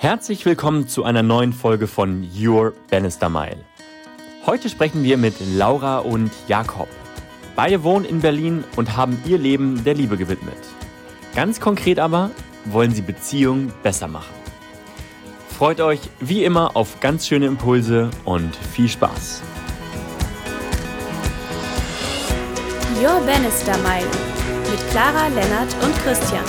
Herzlich willkommen zu einer neuen Folge von Your Bannister Mile. Heute sprechen wir mit Laura und Jakob. Beide wohnen in Berlin und haben ihr Leben der Liebe gewidmet. Ganz konkret aber wollen sie Beziehungen besser machen. Freut euch wie immer auf ganz schöne Impulse und viel Spaß. Your Bannister Mile mit Clara, Lennart und Christian.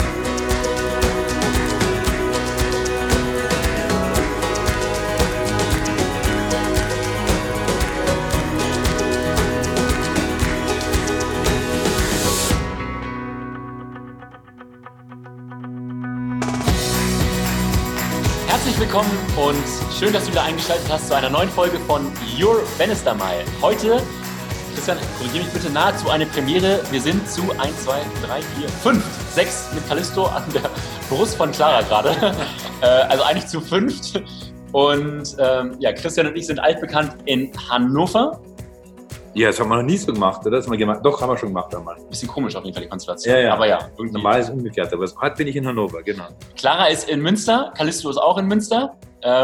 Herzlich willkommen und schön, dass du wieder eingeschaltet hast zu einer neuen Folge von Your Bannister Mile. Heute, Christian, korrigiere mich bitte, nahezu eine Premiere. Wir sind zu 1, 2, 3, 4, 5, 6 mit Callisto an der Brust von Clara gerade. Also eigentlich zu 5. Und Christian und ich sind altbekannt in Hannover. Ja, das haben wir noch nie so gemacht, oder? Das haben wir gemacht. Doch, haben wir schon gemacht einmal. Bisschen komisch auf jeden Fall die Konstellation. Ja. Aber ja. Irgendwie. Normal ist umgekehrt, aber heute bin ich in Hannover, genau. Clara ist in Münster, Callisto ist auch in Münster.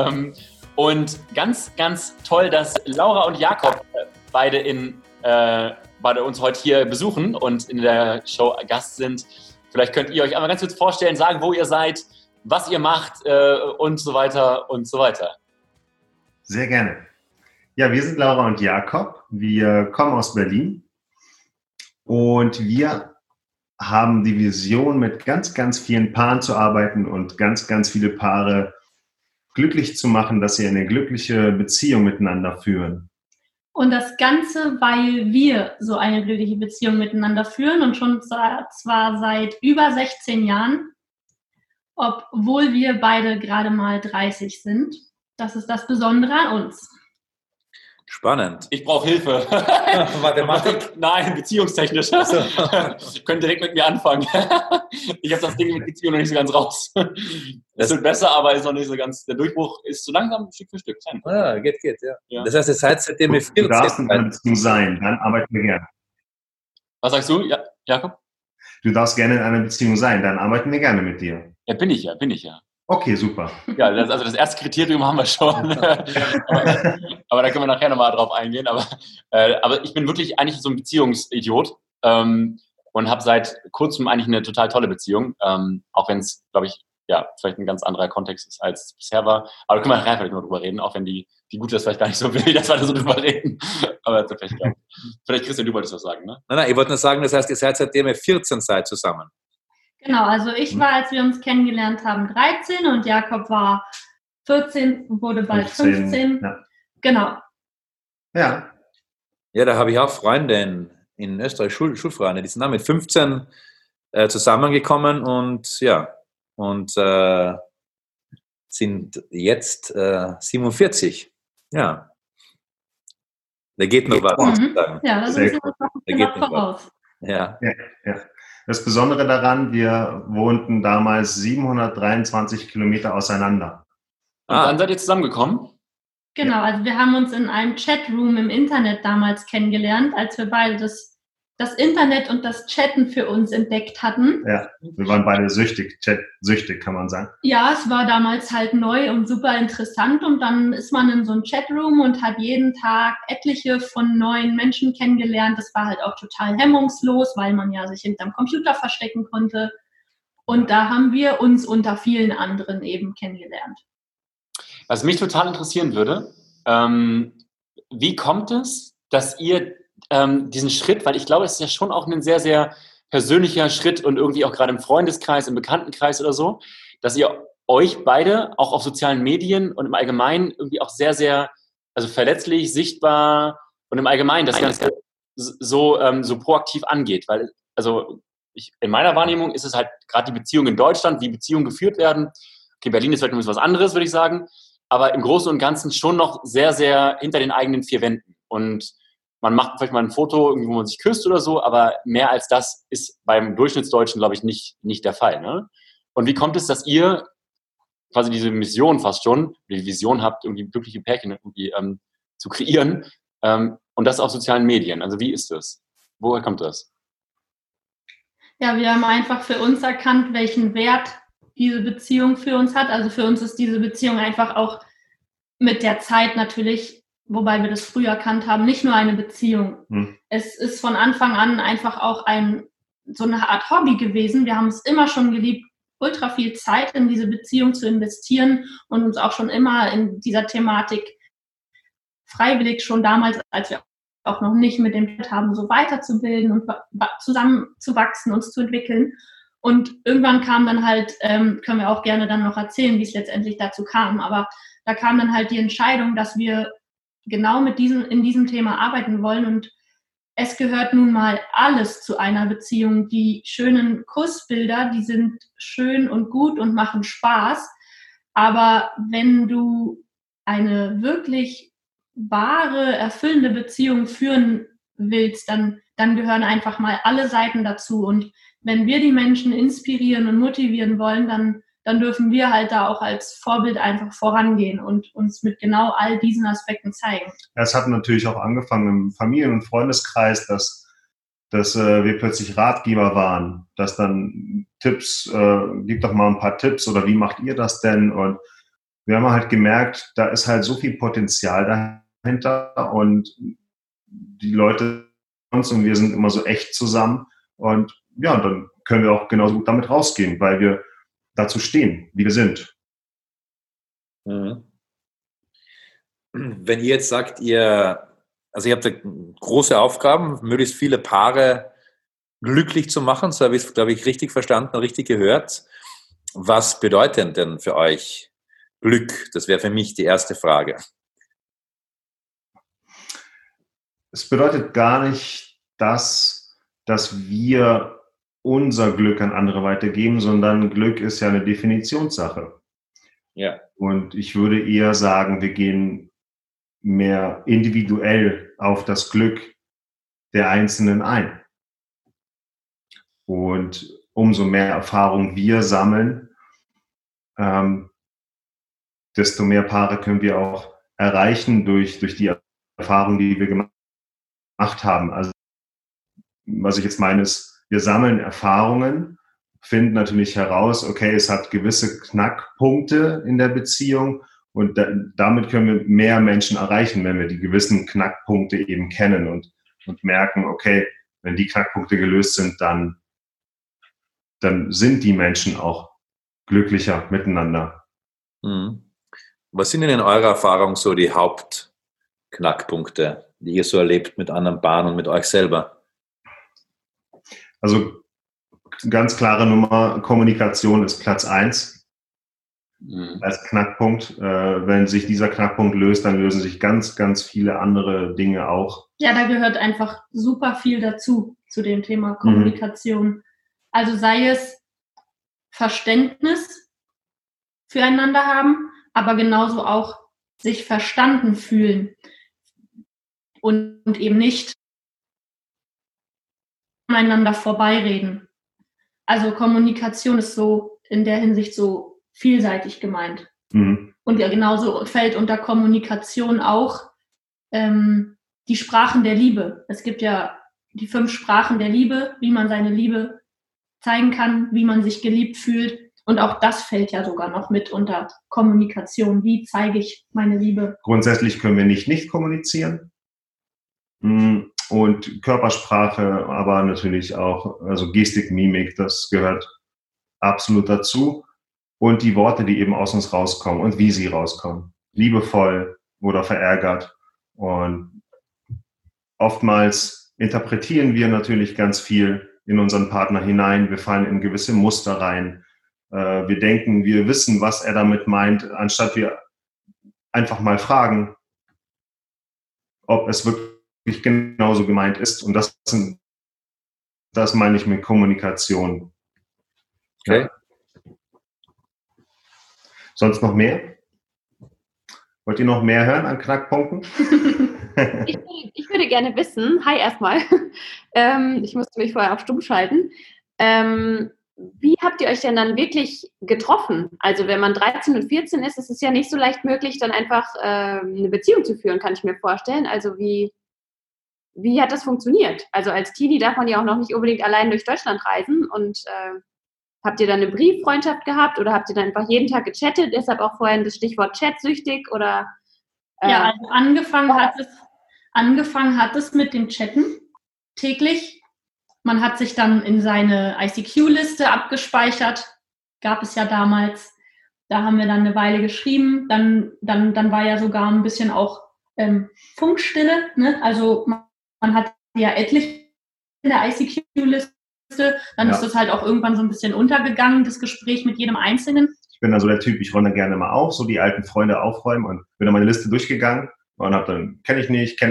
Und ganz, ganz toll, dass Laura und Jakob beide uns heute hier besuchen und in der Show Gast sind. Vielleicht könnt ihr euch einmal ganz kurz vorstellen, sagen, wo ihr seid, was ihr macht und so weiter und so weiter. Sehr gerne. Ja, wir sind Laura und Jakob. Wir kommen aus Berlin und wir haben die Vision, mit ganz, ganz vielen Paaren zu arbeiten und ganz, ganz viele Paare glücklich zu machen, dass sie eine glückliche Beziehung miteinander führen. Und das Ganze, weil wir so eine glückliche Beziehung miteinander führen und schon zwar seit über 16 Jahren, obwohl wir beide gerade mal 30 sind. Das ist das Besondere an uns. Spannend. Ich brauche Hilfe. Mathematik? Nein, beziehungstechnisch. Könnt direkt mit mir anfangen. Ich habe das Ding mit Beziehung noch nicht so ganz raus. Es wird besser, aber ist noch nicht so ganz. Der Durchbruch ist so langsam Stück für Stück. Geht, ja. Das heißt, ihr seid seitdem ihr 14 Du darfst in einer Beziehung sein, dann arbeiten wir gerne. Was sagst du, Jakob? Du darfst gerne in einer Beziehung sein, dann arbeiten wir gerne mit dir. Ja, bin ich ja. Okay, super. Ja, das erste Kriterium haben wir schon. aber da können wir nachher nochmal drauf eingehen. Aber ich bin wirklich eigentlich so ein Beziehungsidiot und habe seit kurzem eigentlich eine total tolle Beziehung. Auch wenn es, glaube ich, vielleicht ein ganz anderer Kontext ist, als es bisher war. Aber da können wir nachher vielleicht noch drüber reden, auch wenn die Gute das vielleicht gar nicht so will, dass wir da so drüber reden. Aber vielleicht Christian, du wolltest was sagen, ne? Nein, ich wollte nur sagen, das heißt, ihr seid seitdem ihr 14 seid zusammen. Genau, also ich war, als wir uns kennengelernt haben, 13 und Jakob war 14, wurde bald 15. Ja. Genau. Ja. Ja, da habe ich auch Freunde in Österreich, Schulfreunde, die sind auch mit 15 zusammengekommen und sind jetzt 47. Ja. Da geht noch was, muss ich sagen. Ja, das ist noch voraus. Ja. Das Besondere daran, wir wohnten damals 723 Kilometer auseinander. Und dann seid ihr zusammengekommen? Genau, also wir haben uns in einem Chatroom im Internet damals kennengelernt, als wir beide das Internet und das Chatten für uns entdeckt hatten. Ja, wir waren beide süchtig, Chat-süchtig, kann man sagen. Ja, es war damals halt neu und super interessant und dann ist man in so einem Chatroom und hat jeden Tag etliche von neuen Menschen kennengelernt. Das war halt auch total hemmungslos, weil man ja sich hinterm Computer verstecken konnte. Und da haben wir uns unter vielen anderen eben kennengelernt. Was mich total interessieren würde, wie kommt es, dass ihr diesen Schritt, weil ich glaube, es ist ja schon auch ein sehr, sehr persönlicher Schritt und irgendwie auch gerade im Freundeskreis, im Bekanntenkreis oder so, dass ihr euch beide auch auf sozialen Medien und im Allgemeinen irgendwie auch sehr, sehr verletzlich, sichtbar und im Allgemeinen das Ganze so proaktiv angeht. Weil, in meiner Wahrnehmung ist es halt gerade die Beziehung in Deutschland, wie Beziehungen geführt werden. Okay, Berlin ist vielleicht ein bisschen was anderes, würde ich sagen, aber im Großen und Ganzen schon noch sehr, sehr hinter den eigenen vier Wänden. Und man macht vielleicht mal ein Foto, wo man sich küsst oder so, aber mehr als das ist beim Durchschnittsdeutschen, glaube ich, nicht der Fall. Ne? Und wie kommt es, dass ihr quasi diese Mission fast schon, die Vision habt, irgendwie glückliche Pärchen irgendwie zu kreieren und das auf sozialen Medien? Also wie ist das? Woher kommt das? Ja, wir haben einfach für uns erkannt, welchen Wert diese Beziehung für uns hat. Also für uns ist diese Beziehung einfach auch mit der Zeit natürlich, wobei wir das früh erkannt haben, nicht nur eine Beziehung. Es ist von Anfang an einfach auch so eine Art Hobby gewesen. Wir haben es immer schon geliebt, ultra viel Zeit in diese Beziehung zu investieren und uns auch schon immer in dieser Thematik freiwillig schon damals, als wir auch noch nicht mit dem haben, so weiterzubilden und zusammenzuwachsen, uns zu entwickeln. Und irgendwann kam dann halt, können wir auch gerne dann noch erzählen, wie es letztendlich dazu kam, aber da kam dann halt die Entscheidung, dass wir genau in diesem Thema arbeiten wollen und es gehört nun mal alles zu einer Beziehung. Die schönen Kussbilder, die sind schön und gut und machen Spaß, aber wenn du eine wirklich wahre, erfüllende Beziehung führen willst, dann gehören einfach mal alle Seiten dazu. Und wenn wir die Menschen inspirieren und motivieren wollen, dann dürfen wir halt da auch als Vorbild einfach vorangehen und uns mit genau all diesen Aspekten zeigen. Es hat natürlich auch angefangen im Familien- und Freundeskreis, dass wir plötzlich Ratgeber waren, dass dann Tipps, gib doch mal ein paar Tipps oder wie macht ihr das denn? Und wir haben halt gemerkt, da ist halt so viel Potenzial dahinter und die Leute und wir sind immer so echt zusammen und ja, dann können wir auch genauso gut damit rausgehen, weil wir dazu stehen, wie wir sind. Mhm. Wenn ihr jetzt sagt, ihr habt große Aufgaben, möglichst viele Paare glücklich zu machen, so habe ich es, glaube ich, richtig verstanden, richtig gehört. Was bedeutet denn für euch Glück? Das wäre für mich die erste Frage. Es bedeutet gar nicht, dass wir unser Glück an andere weitergeben, sondern Glück ist ja eine Definitionssache. Ja. Und ich würde eher sagen, wir gehen mehr individuell auf das Glück der Einzelnen ein. Und umso mehr Erfahrung wir sammeln, desto mehr Paare können wir auch erreichen durch die Erfahrung, die wir gemacht haben. Also was ich jetzt meine ist, wir sammeln Erfahrungen, finden natürlich heraus, okay, es hat gewisse Knackpunkte in der Beziehung und damit können wir mehr Menschen erreichen, wenn wir die gewissen Knackpunkte eben kennen und merken, okay, wenn die Knackpunkte gelöst sind, dann sind die Menschen auch glücklicher miteinander. Mhm. Was sind denn in eurer Erfahrung so die Hauptknackpunkte, die ihr so erlebt mit anderen Paaren und mit euch selber? Also ganz klare Nummer, Kommunikation ist Platz 1 als Knackpunkt. Wenn sich dieser Knackpunkt löst, dann lösen sich ganz, ganz viele andere Dinge auch. Ja, da gehört einfach super viel dazu, zu dem Thema Kommunikation. Also sei es Verständnis füreinander haben, aber genauso auch sich verstanden fühlen und eben nicht aneinander vorbeireden. Also Kommunikation ist so in der Hinsicht so vielseitig gemeint. Und ja, genauso fällt unter Kommunikation auch die Sprachen der Liebe. Es gibt ja die 5 Sprachen der Liebe, wie man seine Liebe zeigen kann, wie man sich geliebt fühlt. Und auch das fällt ja sogar noch mit unter Kommunikation. Wie zeige ich meine Liebe? Grundsätzlich können wir nicht kommunizieren. Und Körpersprache, aber natürlich auch, also Gestik, Mimik, das gehört absolut dazu. Und die Worte, die eben aus uns rauskommen und wie sie rauskommen. Liebevoll oder verärgert. Und oftmals interpretieren wir natürlich ganz viel in unseren Partner hinein. Wir fallen in gewisse Muster rein. Wir denken, wir wissen, was er damit meint, anstatt wir einfach mal fragen, ob es wirklich genauso gemeint ist. Und das meine ich mit Kommunikation. Okay. Ja. Sonst noch mehr? Wollt ihr noch mehr hören an Knackpunkten? Ich würde gerne wissen, hi erstmal, ich musste mich vorher auf stumm schalten, wie habt ihr euch denn dann wirklich getroffen? Also wenn man 13 und 14 ist, ist es ja nicht so leicht möglich, dann einfach eine Beziehung zu führen, kann ich mir vorstellen. Also wie hat das funktioniert? Also als Teenie darf man ja auch noch nicht unbedingt allein durch Deutschland reisen und Habt ihr dann eine Brieffreundschaft gehabt oder habt ihr dann einfach jeden Tag gechattet? Deshalb auch vorhin das Stichwort chatsüchtig oder? Ja, also angefangen hat es mit dem Chatten täglich. Man hat sich dann in seine ICQ-Liste abgespeichert. Gab es ja damals. Da haben wir dann eine Weile geschrieben. Dann war ja sogar ein bisschen auch Funkstille. Ne? Also man hat ja etliche in der ICQ-Liste. Dann ist das halt auch irgendwann so ein bisschen untergegangen, das Gespräch mit jedem Einzelnen. Ich bin dann so der Typ, ich räume dann gerne mal auf, so die alten Freunde aufräumen und bin dann meine Liste durchgegangen und habe dann, kenne ich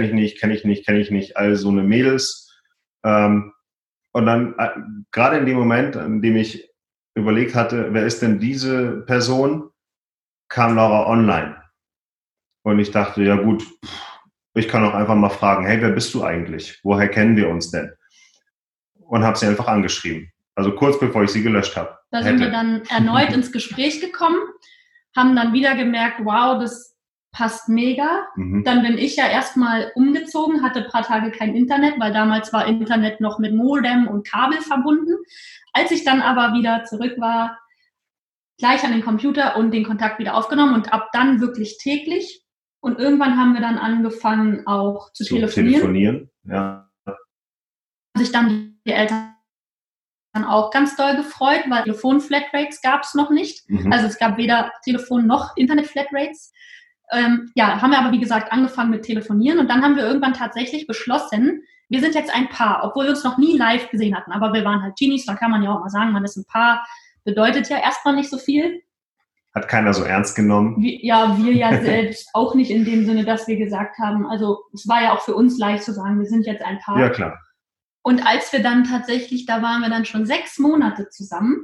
nicht, all so eine Mädels. Und dann, gerade in dem Moment, in dem ich überlegt hatte, wer ist denn diese Person, kam Laura online. Und ich dachte, ja gut, ich kann auch einfach mal fragen, hey, wer bist du eigentlich? Woher kennen wir uns denn? Und habe sie einfach angeschrieben. Also kurz bevor ich sie gelöscht habe. Da sind wir dann erneut ins Gespräch gekommen, haben dann wieder gemerkt, wow, das passt mega. Dann bin ich ja erstmal umgezogen, hatte ein paar Tage kein Internet, weil damals war Internet noch mit Modem und Kabel verbunden. Als ich dann aber wieder zurück war, gleich an den Computer und den Kontakt wieder aufgenommen und ab dann wirklich täglich. Und irgendwann haben wir dann angefangen auch zu telefonieren. Ja. Sich dann die Eltern auch ganz doll gefreut, weil Telefon-Flatrates gab es noch nicht. Also es gab weder Telefon- noch Internet-Flatrates. Haben wir aber, wie gesagt, angefangen mit Telefonieren und dann haben wir irgendwann tatsächlich beschlossen, wir sind jetzt ein Paar, obwohl wir uns noch nie live gesehen hatten, aber wir waren halt Teenies, da kann man ja auch mal sagen, man ist ein Paar, bedeutet ja erstmal nicht so viel. Hat keiner so ernst genommen. Wir ja selbst auch nicht in dem Sinne, dass wir gesagt haben, also es war ja auch für uns leicht zu sagen, wir sind jetzt ein Paar. Ja, klar. Und als wir dann tatsächlich, da waren wir dann schon 6 Monate zusammen,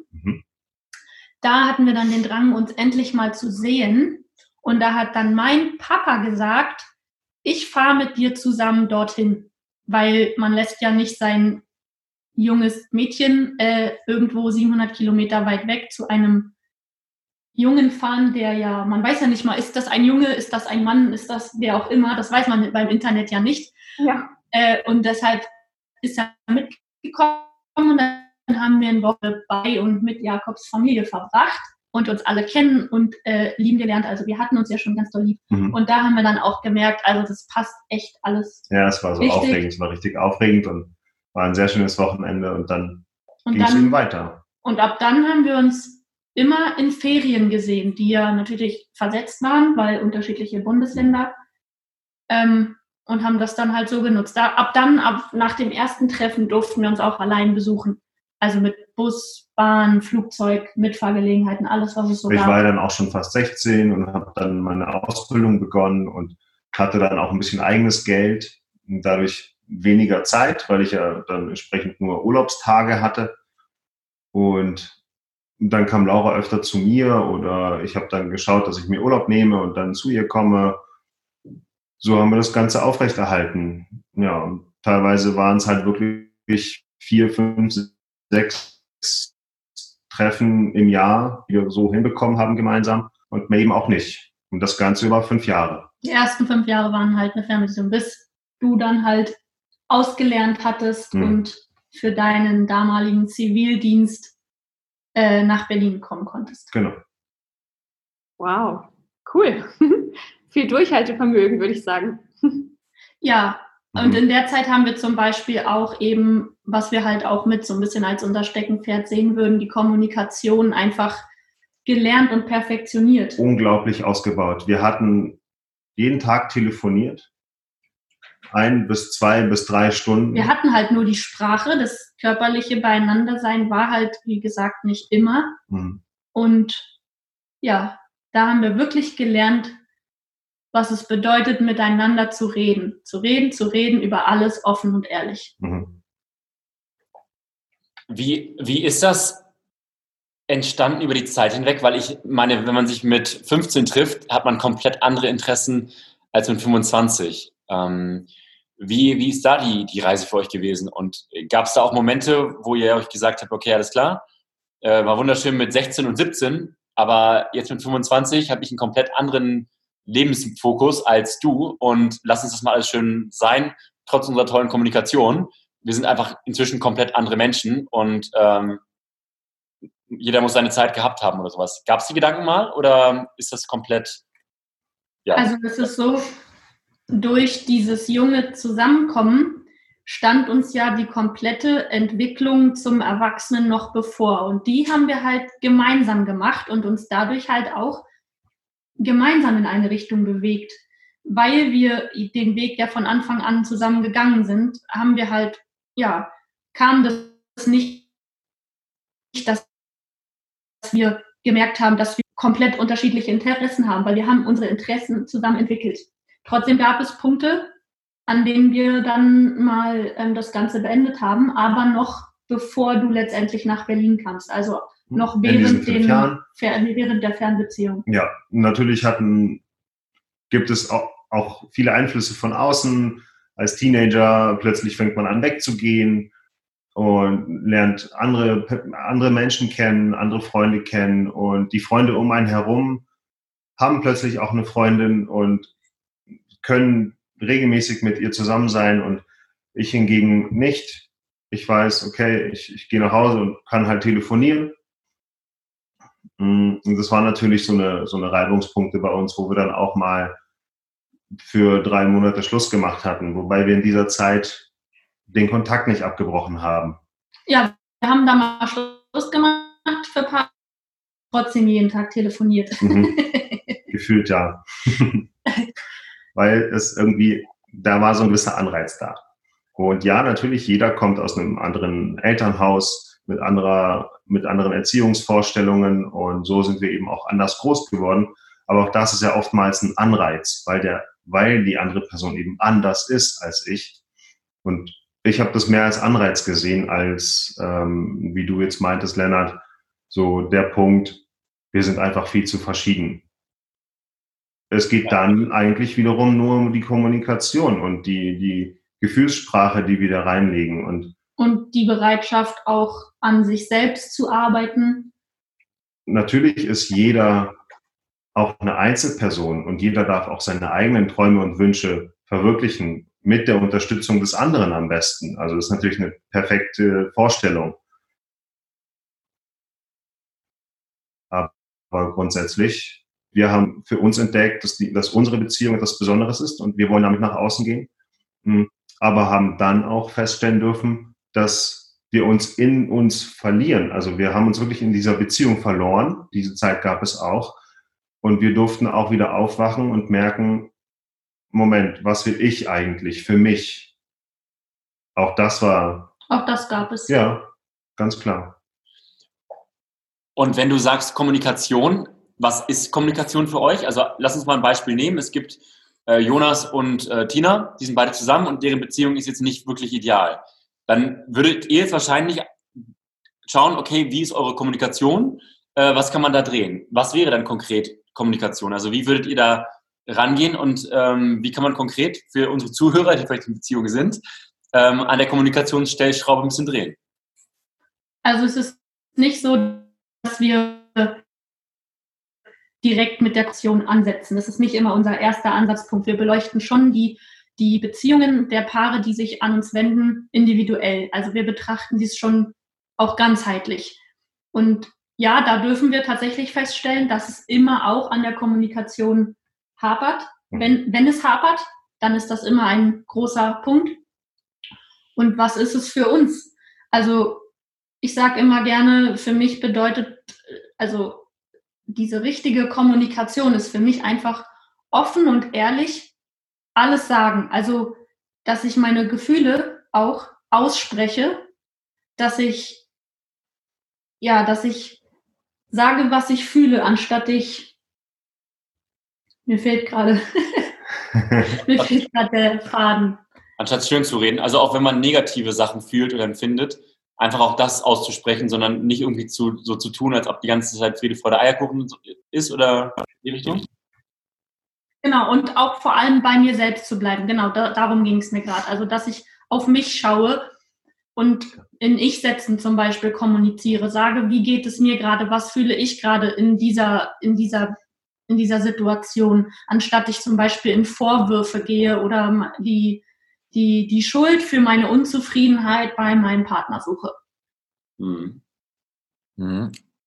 da hatten wir dann den Drang, uns endlich mal zu sehen. Und da hat dann mein Papa gesagt, ich fahre mit dir zusammen dorthin, weil man lässt ja nicht sein junges Mädchen irgendwo 700 Kilometer weit weg zu einem Jungen fahren, der ja, man weiß ja nicht mal, ist das ein Junge, ist das ein Mann, ist das wer auch immer, das weiß man beim Internet ja nicht. Ja. Und deshalb ist er mitgekommen und dann haben wir eine Woche bei und mit Jakobs Familie verbracht und uns alle kennen und lieben gelernt. Also wir hatten uns ja schon ganz doll lieb. Und da haben wir dann auch gemerkt, also das passt echt alles. Ja, es war so richtig aufregend, es war richtig aufregend und war ein sehr schönes Wochenende und dann ging es eben weiter. Und ab dann haben wir uns immer in Ferien gesehen, die ja natürlich versetzt waren, weil unterschiedliche Bundesländer und haben das dann halt so genutzt. Nach dem ersten Treffen durften wir uns auch allein besuchen. Also mit Bus, Bahn, Flugzeug, Mitfahrgelegenheiten, alles, was es so gab. Ich war dann auch schon fast 16 und habe dann meine Ausbildung begonnen und hatte dann auch ein bisschen eigenes Geld und dadurch weniger Zeit, weil ich ja dann entsprechend nur Urlaubstage hatte. Und dann kam Laura öfter zu mir oder ich habe dann geschaut, dass ich mir Urlaub nehme und dann zu ihr komme. So haben wir das Ganze aufrechterhalten. Ja, und teilweise waren es halt wirklich 4, 5, 6 Treffen im Jahr, die wir so hinbekommen haben gemeinsam und mehr eben auch nicht. Und das Ganze über 5 Jahre. Die ersten 5 Jahre waren halt eine Fernbeziehung, bis du dann halt ausgelernt hattest und für deinen damaligen Zivildienst nach Berlin kommen konntest. Genau. Wow, cool. Viel Durchhaltevermögen, würde ich sagen. Ja, und in der Zeit haben wir zum Beispiel auch eben, was wir halt auch mit so ein bisschen als unser Steckenpferd sehen würden, die Kommunikation einfach gelernt und perfektioniert. Unglaublich ausgebaut. Wir hatten jeden Tag telefoniert. 1 bis 2 bis 3 Stunden. Wir hatten halt nur die Sprache, das körperliche Beieinandersein war halt, wie gesagt, nicht immer. Und ja, da haben wir wirklich gelernt, was es bedeutet, miteinander zu reden. Zu reden über alles offen und ehrlich. Wie ist das entstanden über die Zeit hinweg? Weil ich meine, wenn man sich mit 15 trifft, hat man komplett andere Interessen als mit 25. Wie ist da die Reise für euch gewesen? Und gab es da auch Momente, wo ihr euch gesagt habt, okay, alles klar, war wunderschön mit 16 und 17, aber jetzt mit 25 habe ich einen komplett anderen Lebensfokus als du und lass uns das mal alles schön sein, trotz unserer tollen Kommunikation. Wir sind einfach inzwischen komplett andere Menschen und jeder muss seine Zeit gehabt haben oder sowas. Gab es die Gedanken mal oder ist das komplett, ja? Also es ist so, durch dieses junge Zusammenkommen stand uns ja die komplette Entwicklung zum Erwachsenen noch bevor. Und die haben wir halt gemeinsam gemacht und uns dadurch halt auch gemeinsam in eine Richtung bewegt. Weil wir den Weg ja von Anfang an zusammen gegangen sind, haben wir halt, ja, kam das nicht, dass wir gemerkt haben, dass wir komplett unterschiedliche Interessen haben, weil wir haben unsere Interessen zusammen entwickelt. Trotzdem gab es Punkte, an denen wir dann mal das Ganze beendet haben, aber noch bevor du letztendlich nach Berlin kamst, also noch während der Fernbeziehung. Ja, natürlich gibt es auch viele Einflüsse von außen. Als Teenager plötzlich fängt man an wegzugehen und lernt andere Menschen kennen, andere Freunde kennen und die Freunde um einen herum haben plötzlich auch eine Freundin und können regelmäßig mit ihr zusammen sein und ich hingegen nicht. Ich weiß, okay, ich gehe nach Hause und kann halt telefonieren. Und das waren natürlich so eine Reibungspunkte bei uns, wo wir dann auch mal für 3 Monate Schluss gemacht hatten, wobei wir in dieser Zeit den Kontakt nicht abgebrochen haben. Ja, wir haben da mal Schluss gemacht für ein paar, trotzdem jeden Tag telefoniert. Gefühlt ja. Weil es irgendwie, da war so ein gewisser Anreiz da. Und ja, natürlich, jeder kommt aus einem anderen Elternhaus mit anderen Erziehungsvorstellungen und so sind wir eben auch anders groß geworden. Aber auch das ist ja oftmals ein Anreiz, weil die andere Person eben anders ist als ich. Und ich habe das mehr als Anreiz gesehen, als, wie du jetzt meintest, Lennart, so der Punkt, wir sind einfach viel zu verschieden. Es geht dann eigentlich wiederum nur um die Kommunikation und die Gefühlssprache, die wir da reinlegen. Und die Bereitschaft, auch an sich selbst zu arbeiten. Natürlich ist jeder auch eine Einzelperson und jeder darf auch seine eigenen Träume und Wünsche verwirklichen, mit der Unterstützung des anderen am besten. Also das ist natürlich eine perfekte Vorstellung. Aber grundsätzlich, wir haben für uns entdeckt, dass unsere Beziehung etwas Besonderes ist und wir wollen damit nach außen gehen. Aber haben dann auch feststellen dürfen, dass wir uns in uns verlieren. Also wir haben uns wirklich in dieser Beziehung verloren. Diese Zeit gab es auch. Und wir durften auch wieder aufwachen und merken, Moment, was will ich eigentlich für mich? Auch das gab es. Ja, ganz klar. Und wenn du sagst Kommunikation, was ist Kommunikation für euch? Also lass uns mal ein Beispiel nehmen. Es gibt Jonas und Tina, die sind beide zusammen und deren Beziehung ist jetzt nicht wirklich ideal. Dann würdet ihr jetzt wahrscheinlich schauen, okay, wie ist eure Kommunikation? Was kann man da drehen? Was wäre dann konkret Kommunikation? Also wie würdet ihr da rangehen und wie kann man konkret für unsere Zuhörer, die vielleicht in Beziehungen sind, an der Kommunikationsstellschraube ein bisschen drehen? Also es ist nicht so, dass wir direkt mit der Aktion ansetzen. Das ist nicht immer unser erster Ansatzpunkt. Wir beleuchten schon die Beziehungen der Paare, die sich an uns wenden, individuell. Also wir betrachten dies schon auch ganzheitlich. Und ja, da dürfen wir tatsächlich feststellen, dass es immer auch an der Kommunikation hapert. Wenn es hapert, dann ist das immer ein großer Punkt. Und was ist es für uns? Also ich sage immer gerne, für mich bedeutet, also diese richtige Kommunikation ist für mich einfach offen und ehrlich alles sagen. Also, dass ich meine Gefühle auch ausspreche, dass ich sage, was ich fühle, anstatt mir fehlt gerade der Faden. Anstatt schön zu reden, also auch wenn man negative Sachen fühlt oder empfindet, einfach auch das auszusprechen, sondern nicht irgendwie so zu tun, als ob die ganze Zeit Friede, Freude, Eierkuchen ist oder in die Richtung? Genau, und auch vor allem bei mir selbst zu bleiben. Genau, darum ging es mir gerade. Also, dass ich auf mich schaue und in Ich-Sätzen zum Beispiel kommuniziere, sage, wie geht es mir gerade, was fühle ich gerade in dieser Situation, anstatt ich zum Beispiel in Vorwürfe gehe oder die Schuld für meine Unzufriedenheit bei meinem Partner suche. Mhm.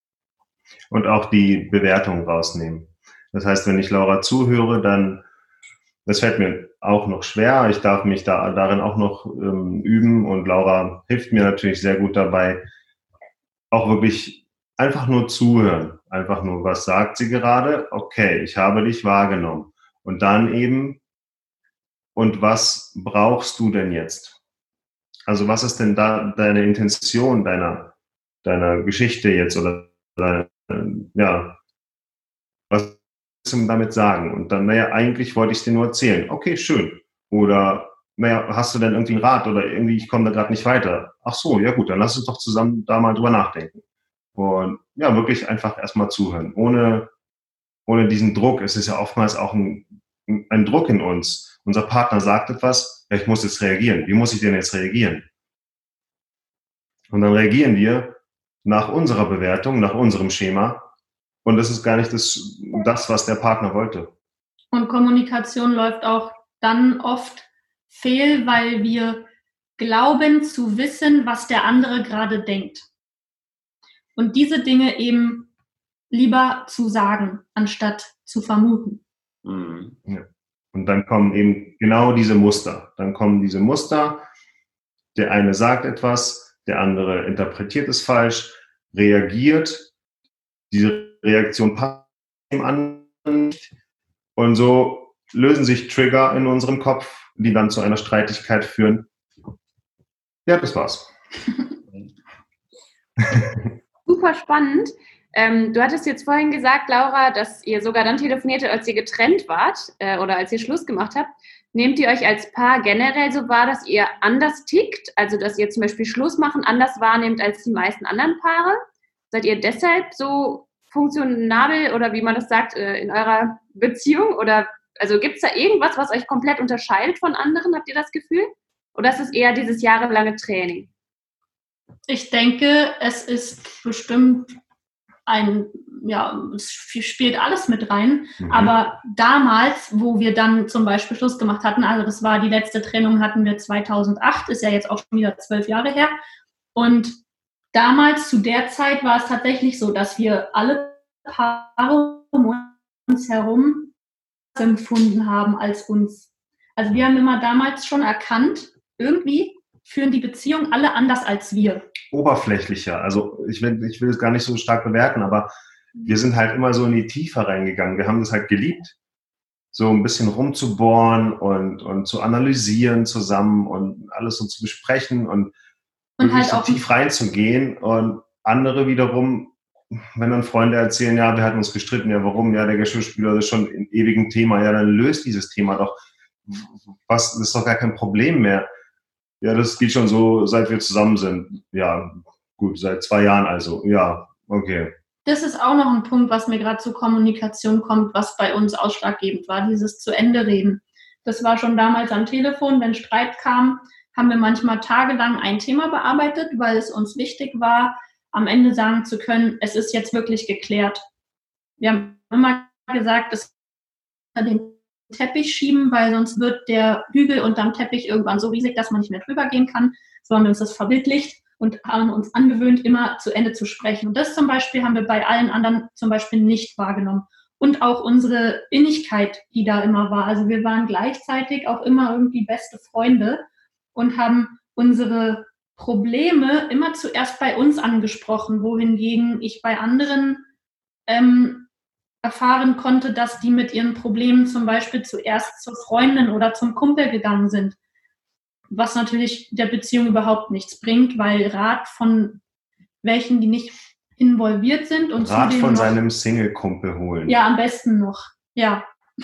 Und auch die Bewertung rausnehmen. Das heißt, wenn ich Laura zuhöre, dann, das fällt mir auch noch schwer. Ich darf mich darin auch noch üben und Laura hilft mir natürlich sehr gut dabei, auch wirklich einfach nur zuhören. Einfach nur, was sagt sie gerade? Okay, ich habe dich wahrgenommen. Und dann eben, und was brauchst du denn jetzt? Also was ist denn da deine Intention deiner Geschichte jetzt oder ja, was willst du damit sagen? Und dann, naja, eigentlich wollte ich es dir nur erzählen. Okay, schön. Oder, naja, hast du denn irgendwie einen Rat oder irgendwie, ich komme da gerade nicht weiter. Ach so, ja gut, dann lass uns doch zusammen da mal drüber nachdenken. Und ja, wirklich einfach erstmal zuhören, ohne diesen Druck. Es ist ja oftmals auch ein Druck in uns. Unser Partner sagt etwas, ja, ich muss jetzt reagieren. Wie muss ich denn jetzt reagieren? Und dann reagieren wir nach unserer Bewertung, nach unserem Schema. Und das ist gar nicht das, was der Partner wollte. Und Kommunikation läuft auch dann oft fehl, weil wir glauben zu wissen, was der andere gerade denkt. Und diese Dinge eben lieber zu sagen, anstatt zu vermuten. Mhm. Ja. Und dann kommen eben genau diese Muster. Dann kommen diese Muster, der eine sagt etwas, der andere interpretiert es falsch, reagiert, diese Reaktion passt dem anderen nicht. Und so lösen sich Trigger in unserem Kopf, die dann zu einer Streitigkeit führen. Ja, das war's. Super spannend. Du hattest jetzt vorhin gesagt, Laura, dass ihr sogar dann telefoniert habt, als ihr getrennt wart oder als ihr Schluss gemacht habt. Nehmt ihr euch als Paar generell so wahr, dass ihr anders tickt? Also, dass ihr zum Beispiel Schluss machen anders wahrnehmt als die meisten anderen Paare? Seid ihr deshalb so funktionabel oder wie man das sagt, in eurer Beziehung? Oder also gibt es da irgendwas, was euch komplett unterscheidet von anderen? Habt ihr das Gefühl? Oder ist es eher dieses jahrelange Training? Ich denke, es ist bestimmt es spielt alles mit rein. Aber damals, wo wir dann zum Beispiel Schluss gemacht hatten, also das war die letzte Trennung, hatten wir 2008, ist ja jetzt auch schon wieder 12 Jahre her. Und damals, zu der Zeit, war es tatsächlich so, dass wir alle Paare um uns herum empfunden haben als uns. Also wir haben immer damals schon erkannt, irgendwie führen die Beziehungen alle anders als wir. Oberflächlicher. Also ich will es gar nicht so stark bewerten, aber wir sind halt immer so in die Tiefe reingegangen. Wir haben das halt geliebt, so ein bisschen rumzubohren und zu analysieren zusammen und alles so zu besprechen und wirklich halt so auch tief reinzugehen. Und andere wiederum, wenn dann Freunde erzählen, ja, wir hatten uns gestritten, ja, warum? Ja, der Geschirrspüler ist schon ein ewigen Thema. Ja, dann löst dieses Thema doch. Das ist doch gar kein Problem mehr. Ja, das geht schon so, seit wir zusammen sind. Ja, gut, seit 2 Jahren also. Ja, okay. Das ist auch noch ein Punkt, was mir gerade zur Kommunikation kommt, was bei uns ausschlaggebend war, dieses zu Ende reden. Das war schon damals am Telefon, wenn Streit kam, haben wir manchmal tagelang ein Thema bearbeitet, weil es uns wichtig war, am Ende sagen zu können, es ist jetzt wirklich geklärt. Wir haben immer gesagt, es den Teppich schieben, weil sonst wird der Hügel unterm Teppich irgendwann so riesig, dass man nicht mehr drüber gehen kann. So haben wir uns das verbildlicht und haben uns angewöhnt, immer zu Ende zu sprechen. Und das zum Beispiel haben wir bei allen anderen zum Beispiel nicht wahrgenommen. Und auch unsere Innigkeit, die da immer war. Also wir waren gleichzeitig auch immer irgendwie beste Freunde und haben unsere Probleme immer zuerst bei uns angesprochen, wohingegen ich bei anderen erfahren konnte, dass die mit ihren Problemen zum Beispiel zuerst zur Freundin oder zum Kumpel gegangen sind. Was natürlich der Beziehung überhaupt nichts bringt, weil Rat von welchen, die nicht involviert sind und Rat von seinem Single-Kumpel holen. Ja, am besten noch. Ja.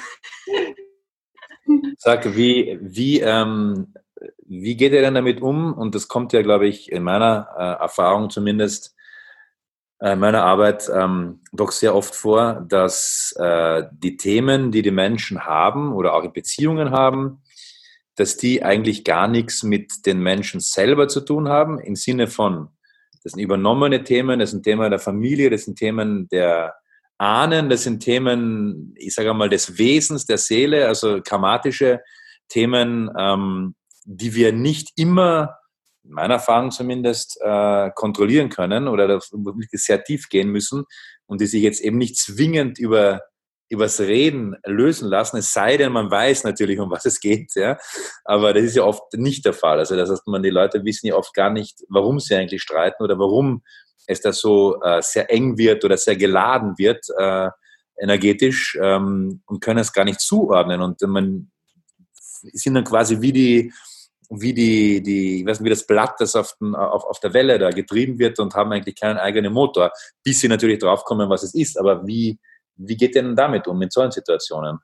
Sag, wie geht ihr denn damit um? Und das kommt ja, glaube ich, in meiner Erfahrung zumindest, meiner Arbeit doch sehr oft vor, dass die Themen, die die Menschen haben oder auch in Beziehungen haben, dass die eigentlich gar nichts mit den Menschen selber zu tun haben, im Sinne von, das sind übernommene Themen, das sind Themen der Familie, das sind Themen der Ahnen, das sind Themen, ich sage mal, des Wesens, der Seele, also karmatische Themen, die wir nicht immer, in meiner Erfahrung zumindest, kontrollieren können oder wirklich sehr tief gehen müssen, und die sich jetzt eben nicht zwingend übers Reden lösen lassen, es sei denn, man weiß natürlich, um was es geht, ja. Aber das ist ja oft nicht der Fall. Also das heißt, die Leute wissen ja oft gar nicht, warum sie eigentlich streiten oder warum es da so sehr eng wird oder sehr geladen wird, energetisch, und können es gar nicht zuordnen. Und man sind dann quasi wie ich weiß nicht, wie das Blatt, das auf der Welle da getrieben wird und haben eigentlich keinen eigenen Motor, bis sie natürlich draufkommen, was es ist. Aber wie geht ihr denn damit um in solchen Situationen?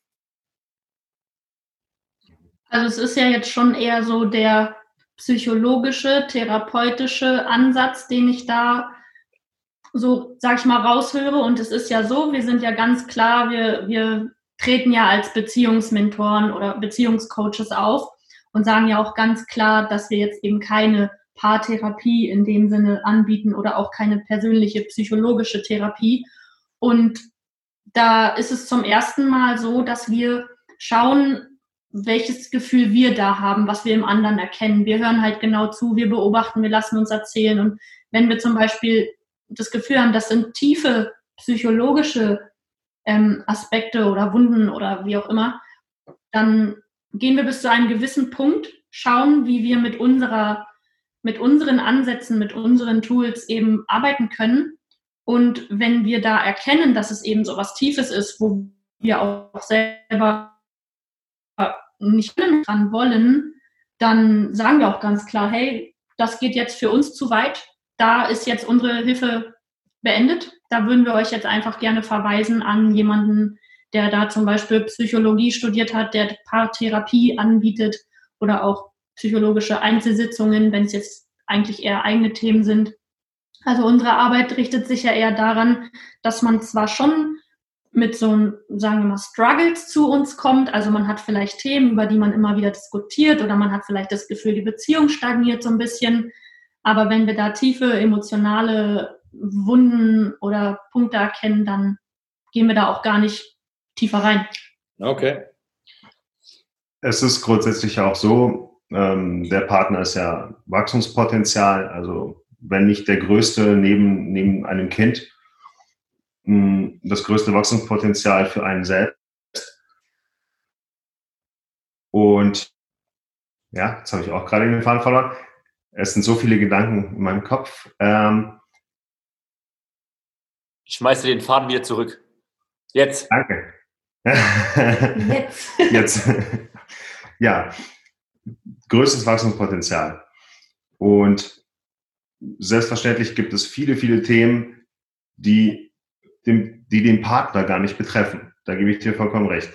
Also es ist ja jetzt schon eher so der psychologische, therapeutische Ansatz, den ich da so, sag ich mal, raushöre. Und es ist ja so, wir sind ja ganz klar, wir treten ja als Beziehungsmentoren oder Beziehungscoaches auf und sagen ja auch ganz klar, dass wir jetzt eben keine Paartherapie in dem Sinne anbieten oder auch keine persönliche psychologische Therapie. Und da ist es zum ersten Mal so, dass wir schauen, welches Gefühl wir da haben, was wir im anderen erkennen. Wir hören halt genau zu, wir beobachten, wir lassen uns erzählen. Und wenn wir zum Beispiel das Gefühl haben, das sind tiefe psychologische Aspekte oder Wunden oder wie auch immer, dann gehen wir bis zu einem gewissen Punkt, schauen, wie wir mit unseren Ansätzen, mit unseren Tools eben arbeiten können. Und wenn wir da erkennen, dass es eben so was Tiefes ist, wo wir auch selber nicht dran wollen, dann sagen wir auch ganz klar, hey, das geht jetzt für uns zu weit. Da ist jetzt unsere Hilfe beendet. Da würden wir euch jetzt einfach gerne verweisen an jemanden, der da zum Beispiel Psychologie studiert hat, der Paartherapie anbietet oder auch psychologische Einzelsitzungen, wenn es jetzt eigentlich eher eigene Themen sind. Also unsere Arbeit richtet sich ja eher daran, dass man zwar schon mit so einem, sagen wir mal, Struggles zu uns kommt. Also man hat vielleicht Themen, über die man immer wieder diskutiert oder man hat vielleicht das Gefühl, die Beziehung stagniert so ein bisschen. Aber wenn wir da tiefe emotionale Wunden oder Punkte erkennen, dann gehen wir da auch gar nicht tiefer rein. Okay. Es ist grundsätzlich auch so, der Partner ist ja Wachstumspotenzial, also wenn nicht der größte neben einem Kind, das größte Wachstumspotenzial für einen selbst. Und ja, jetzt habe ich auch gerade den Faden verloren. Es sind so viele Gedanken in meinem Kopf. Ich schmeiße den Faden wieder zurück. Jetzt. Danke. Jetzt. Ja, größtes Wachstumspotenzial. Und selbstverständlich gibt es viele, viele Themen, die den Partner gar nicht betreffen. Da gebe ich dir vollkommen recht.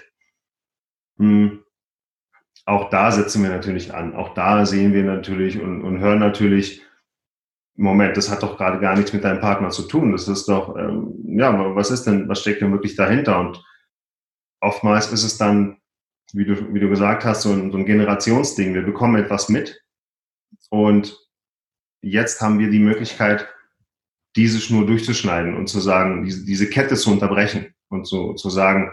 Auch da setzen wir natürlich an. Auch da sehen wir natürlich und hören natürlich, Moment, das hat doch gerade gar nichts mit deinem Partner zu tun. Das ist doch, was steckt denn wirklich dahinter? Und oftmals ist es dann, wie du gesagt hast, so ein Generationsding. Wir bekommen etwas mit und jetzt haben wir die Möglichkeit, diese Schnur durchzuschneiden und zu sagen, diese Kette zu unterbrechen und zu sagen,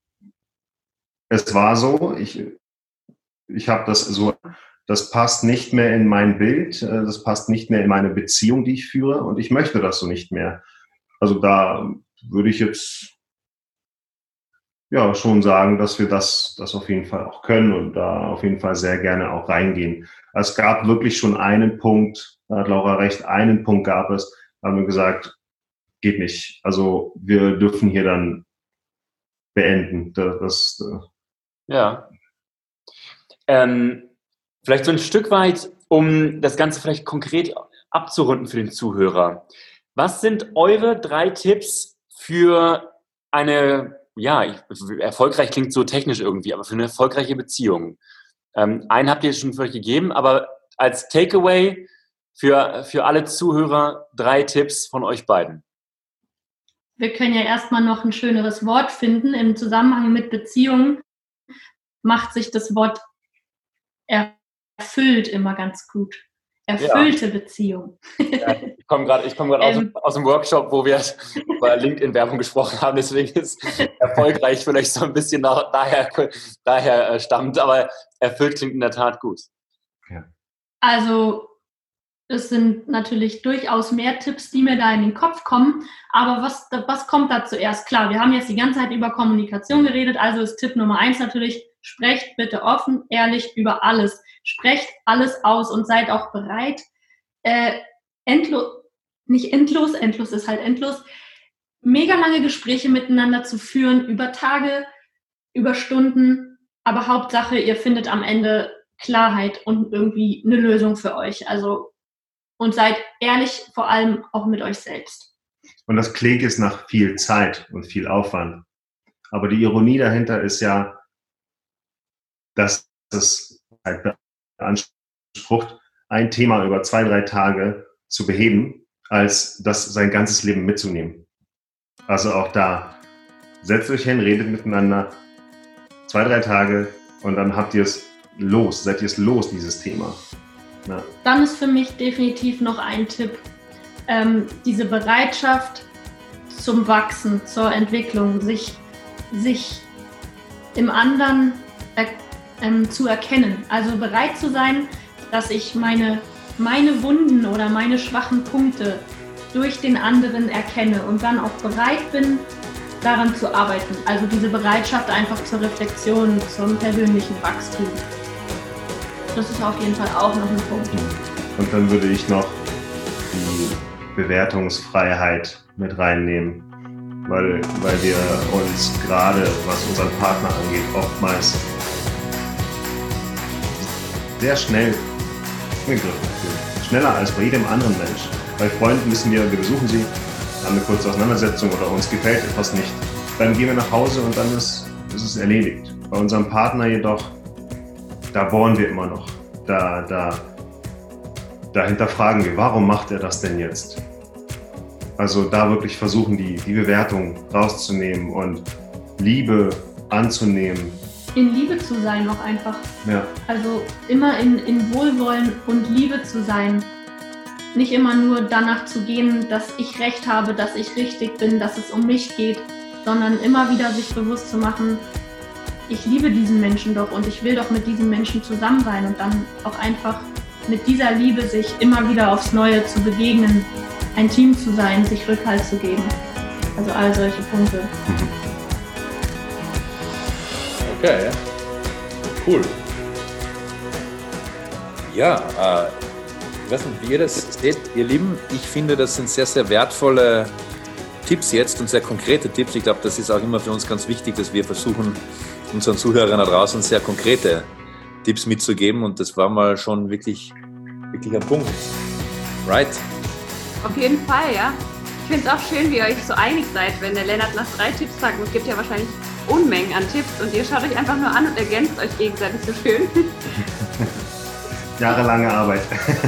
es war so, ich habe das so, das passt nicht mehr in mein Bild, das passt nicht mehr in meine Beziehung, die ich führe und ich möchte das so nicht mehr. Also da würde ich jetzt ja schon sagen, dass wir das auf jeden Fall auch können und da auf jeden Fall sehr gerne auch reingehen. Es gab wirklich schon einen Punkt, da hat Laura recht, einen Punkt gab es, da haben wir gesagt, geht nicht. Also wir dürfen hier dann beenden. Ja. Vielleicht so ein Stück weit, um das Ganze vielleicht konkret abzurunden für den Zuhörer. Was sind eure 3 Tipps für eine, erfolgreich klingt so technisch irgendwie, aber für eine erfolgreiche Beziehung? Einen habt ihr schon für euch gegeben, aber als Takeaway für alle Zuhörer 3 Tipps von euch beiden. Wir können ja erstmal noch ein schöneres Wort finden. Im Zusammenhang mit Beziehungen macht sich das Wort erfüllt immer ganz gut. Erfüllte Beziehung. Ja, ich komme gerade aus dem Workshop, wo wir über LinkedIn-Werbung gesprochen haben, deswegen ist erfolgreich vielleicht so ein bisschen daher stammt, aber erfüllt klingt in der Tat gut. Ja. Also es sind natürlich durchaus mehr Tipps, die mir da in den Kopf kommen. Aber was kommt da zuerst? Klar, wir haben jetzt die ganze Zeit über Kommunikation geredet. Also ist Tipp Nummer 1 natürlich, sprecht bitte offen, ehrlich über alles. Sprecht alles aus und seid auch bereit, endlos ist halt endlos, mega lange Gespräche miteinander zu führen, über Tage, über Stunden. Aber Hauptsache, ihr findet am Ende Klarheit und irgendwie eine Lösung für euch. Also und seid ehrlich, vor allem auch mit euch selbst. Und das klingt jetzt nach viel Zeit und viel Aufwand. Aber die Ironie dahinter ist ja, dass es halt beansprucht, ein Thema über 2-3 Tage zu beheben, als das sein ganzes Leben mitzunehmen. Also auch da, setzt euch hin, redet miteinander, 2-3 Tage und dann seid ihr es los, dieses Thema. Ja. Dann ist für mich definitiv noch ein Tipp, diese Bereitschaft zum Wachsen, zur Entwicklung, sich im anderen zu erkennen. Also bereit zu sein, dass ich meine Wunden oder meine schwachen Punkte durch den anderen erkenne und dann auch bereit bin, daran zu arbeiten. Also diese Bereitschaft einfach zur Reflexion, zum persönlichen Wachstum. Das ist auf jeden Fall auch noch ein Punkt. Und dann würde ich noch die Bewertungsfreiheit mit reinnehmen, weil wir uns gerade, was unseren Partner angeht, oftmals sehr schnell angegriffen fühlen. Schneller als bei jedem anderen Mensch. Bei Freunden wissen wir besuchen sie, haben eine kurze Auseinandersetzung oder uns gefällt etwas nicht. Dann gehen wir nach Hause und dann ist es erledigt. Bei unserem Partner jedoch, da bohren wir immer noch. Da hinterfragen wir, warum macht er das denn jetzt? Also da wirklich versuchen, die Bewertung rauszunehmen und Liebe anzunehmen. In Liebe zu sein auch einfach. Ja. Also immer in Wohlwollen und Liebe zu sein. Nicht immer nur danach zu gehen, dass ich Recht habe, dass ich richtig bin, dass es um mich geht, sondern immer wieder sich bewusst zu machen, ich liebe diesen Menschen doch und ich will doch mit diesem Menschen zusammen sein und dann auch einfach mit dieser Liebe sich immer wieder aufs Neue zu begegnen, ein Team zu sein, sich Rückhalt zu geben. Also all solche Punkte. Okay, cool. Ja, ich weiß nicht, wie ihr das seht, ihr Lieben. Ich finde, das sind sehr, sehr wertvolle Tipps jetzt und sehr konkrete Tipps. Ich glaube, das ist auch immer für uns ganz wichtig, dass wir versuchen, unseren Zuhörern da draußen sehr konkrete Tipps mitzugeben und das war mal schon wirklich ein Punkt. Right? Auf jeden Fall, ja. Ich finde es auch schön, wie ihr euch so einig seid, wenn der Lennart nach 3 Tipps sagt. Und es gibt ja wahrscheinlich Unmengen an Tipps und ihr schaut euch einfach nur an und ergänzt euch gegenseitig so schön. Jahrelange Arbeit.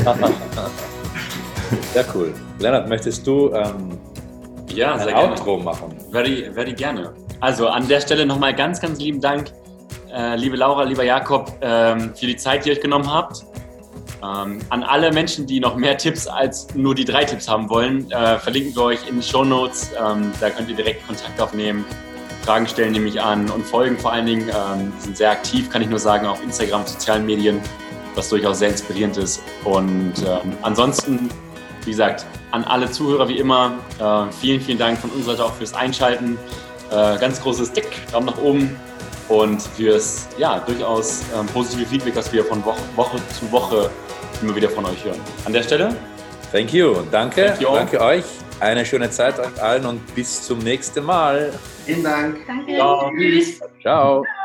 Sehr cool. Lennart, möchtest du Ja, ein sehr gerne. Outro machen? Werde ich gerne. Also an der Stelle nochmal ganz, ganz lieben Dank, liebe Laura, lieber Jakob, für die Zeit, die ihr euch genommen habt. An alle Menschen, die noch mehr Tipps als nur die 3 Tipps haben wollen, verlinken wir euch in den Shownotes. Da könnt ihr direkt Kontakt aufnehmen, Fragen stellen nehme ich an und folgen vor allen Dingen. Die sind sehr aktiv, kann ich nur sagen, auf Instagram, sozialen Medien, was durchaus sehr inspirierend ist. Und ansonsten, wie gesagt, an alle Zuhörer wie immer, vielen, vielen Dank von unserer Seite auch fürs Einschalten. Ganz großes Daumen nach oben und fürs durchaus positive Feedback, das wir von Woche zu Woche immer wieder von euch hören. An der Stelle. Thank you. Danke. Thank you. Danke euch. Eine schöne Zeit euch allen und bis zum nächsten Mal. Vielen Dank. Danke. Ciao. Tschüss. Ciao.